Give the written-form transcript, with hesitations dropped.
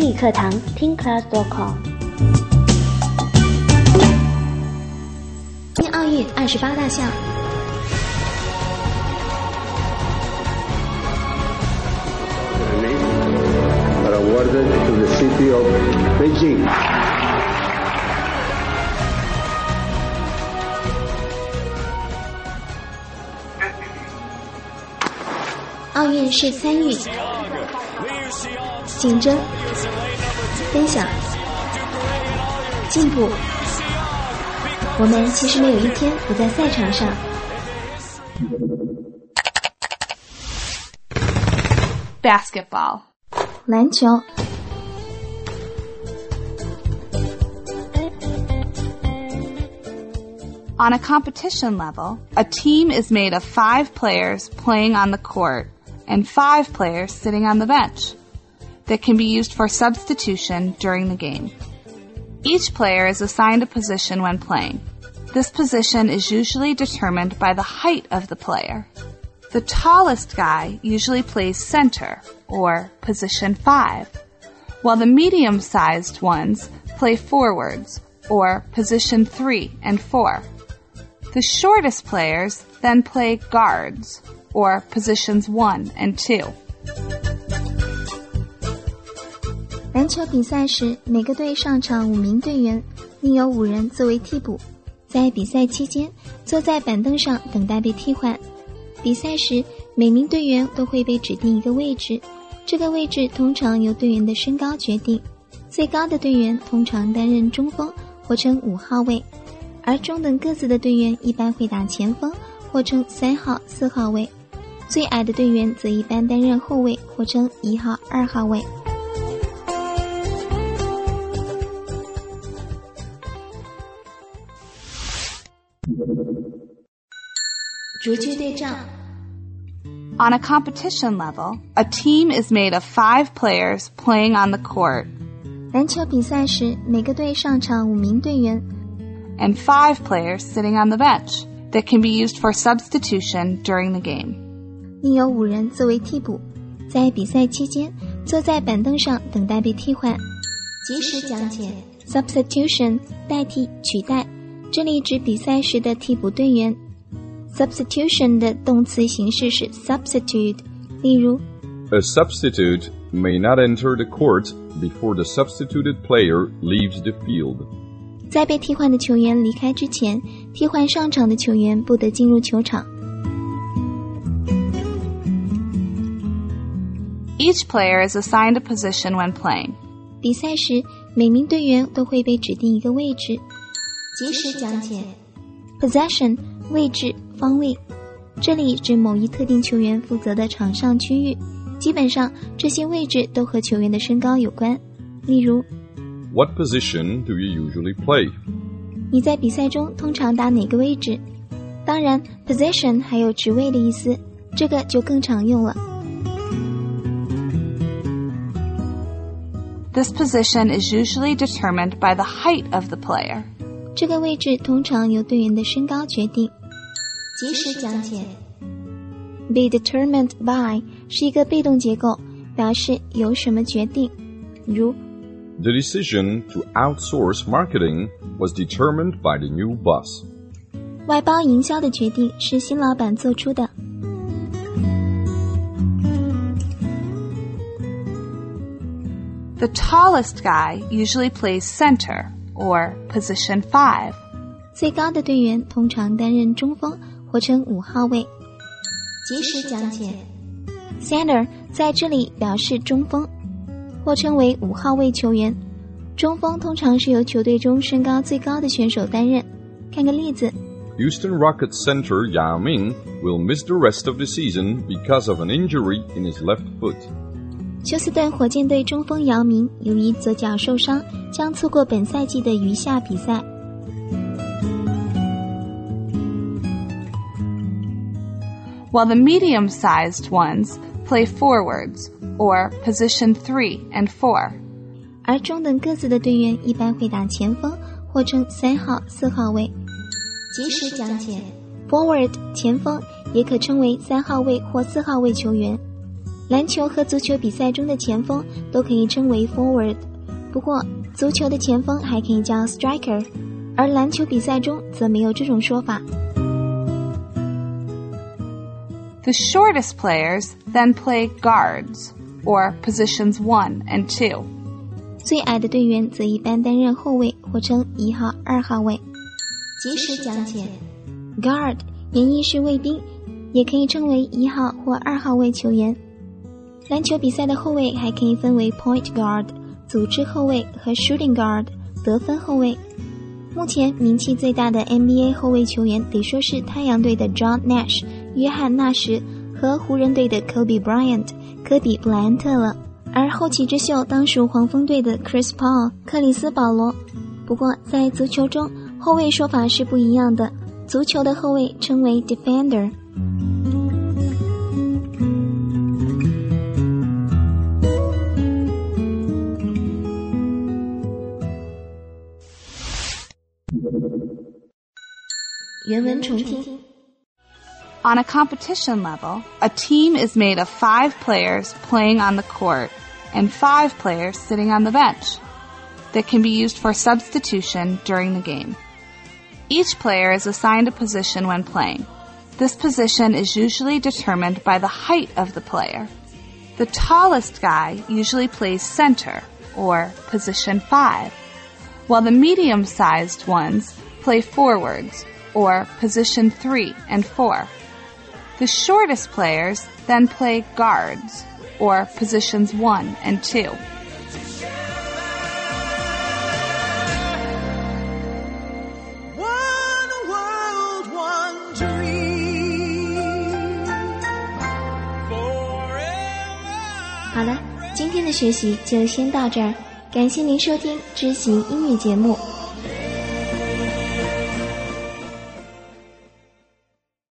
理课堂听 class.com。 奥运28大项。 Are awarded to the city of Beijing. 奥运是参与、竞争、分享、进步。我们其实没有一天不在赛场上。 Basketball. 篮球。 On a competition level, a team is made of 5 players playing on the court and 5 players sitting on the bench that can be used for substitution during the game. Each player is assigned a position when playing. This position is usually determined by the height of the player. The tallest guy usually plays center, or position 5, while the medium-sized ones play forwards, or position 3 and 4. The shortest players then play guards, or positions 1 and 2. 篮球比赛时，每个队上场5名队员，另有5人作为替补。在比赛期间，坐在板凳上等待被替换。比赛时，每名队员都会被指定一个位置，这个位置通常由队员的身高决定。最高的队员通常担任中锋，或称5号位，而中等个子的队员一般会打前锋，或称3号、4号位。最矮的队员则一般担任后卫，或称1号、2号位。逐句对照。 On a competition level, a team is made of 5 players playing on the court. 篮球比赛时，每个队上场5名队员 and 5 players sitting on the bench that can be used for substitution during the game. 另有5人作为替补，在比赛期间坐在板凳上等待被替换。及时讲解 substitution 代替、取代，这里指比赛时的替补队员。Substitution 的动词形式是 substitute， 例如 A substitute may not enter the court before the substituted player leaves the field. 在被替换的球员离开之前，替换上场的球员不得进入球场。 Each player is assigned a position when playing. 比赛时，每名队员都会被指定一个位置。及时讲解 Possession 位置、方位，这里指某一特定球员负责的场上区域，基本上这些位置都和球员的身高有关。例如 What position do you usually play? 你在比赛中通常打哪个位置？当然 position 还有职位的意思，这个就更常用了。 This position is usually determined by the height of the player. 这个位置通常由队员的身高决定。及时讲解 Be determined by 是一个被动结构，表示由什么决定，如 The decision to outsource marketing was determined by the new boss. 外包营销的决定是新老板做出的。 The tallest guy usually plays center, or position 5. 最高的队员通常担任中锋，或称5号位。及时讲解 Center 在这里表示中锋，或称为5号位球员。中锋通常是由球队中身高最高的选手担任。看个例子 Houston Rockets center Yao Ming will miss the rest of the season because of an injury in his left foot. 休斯顿火箭队中锋姚明由于左脚受伤，将错过本赛季的余下比赛。 While the medium-sized ones play forwards, or position 3 and 4. 而中等个子的队员一般会打前锋，或称3号、4号位。及时讲解 Forward 前锋，也可称为3号位或4号位球员。 篮球和足球比赛中的前锋都可以称为 forward， 不过足球的前锋还可以叫 striker， 而篮球比赛中则没有这种说法。 The shortest players then play guards, or positions 1 and 2. 最矮的队员则一般担任后卫，或称1号、2号位。及时讲解 ，guard 原意是卫兵，也可以称为1号或2号位球员。篮球比赛的后卫还可以分为 point guard 组织后卫和 shooting guard 得分后卫。目前名气最大的 NBA 后卫球员得说是太阳队的 John Nash 约翰纳什和湖人队的 Kobe Bryant 科比布莱恩特了，而后起之秀当属黄蜂队的 Chris Paul 克里斯保罗。不过在足球中，后卫说法是不一样的，足球的后卫称为 defender。原文重听。 On a competition level, a team is made of 5 players playing on the court and 5 players sitting on the bench that can be used for substitution during the game. Each player is assigned a position when playing. This position is usually determined by the height of the player. The tallest guy usually plays center, or position 5, while the medium-sized ones play forwards, or position 3 and 4. The shortest players then play guards, or positions 1 and 2. One world, one dream. Forever. 好了，今天的学习就先到这儿，感谢您收听知行英语节目。